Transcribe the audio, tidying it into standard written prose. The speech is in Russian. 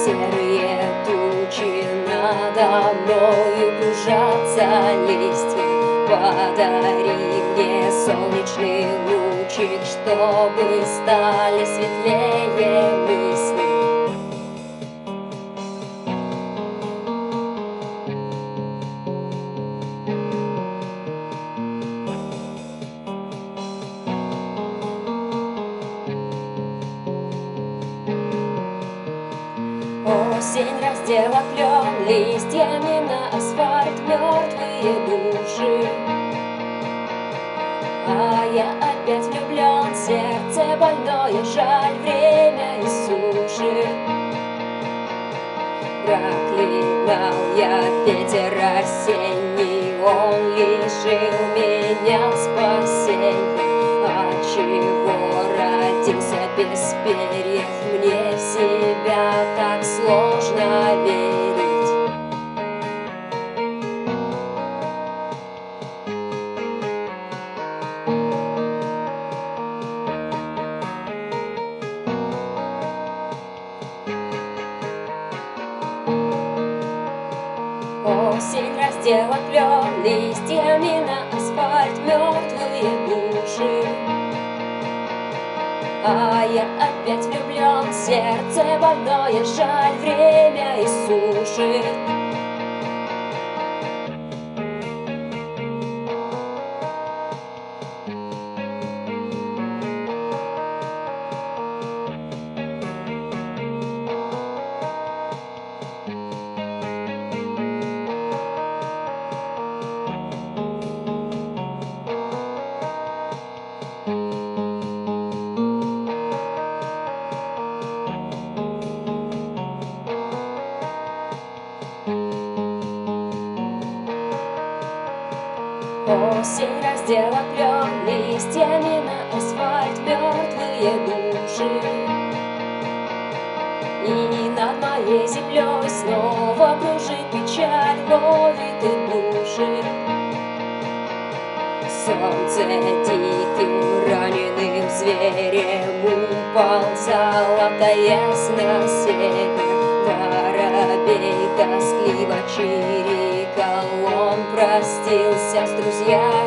Серые тучи надо мною кружатся листья. Подари мне солнечный лучик, чтобы стали светлее мысли. Осень раздела клен листьями на асфальт мертвые души. А я опять влюблен, сердце больное, жаль, время иссушит. Проклинал я ветер осенний, он лишил меня спасения. Отчего родился без перьев, мне в себя так сложно верить. Осень раздела клен листьями на асфальт мертвые души. А я опять влюблен, сердце больное, жаль, время иссушит. Осень раздела клен листьями на асфальт мертвые души. И над моей землей снова кружит печаль, ловит и душит. Солнце диким раненым зверем уползало, таясь на север. Воробей тоскливо чирикал, он простился с друзьями.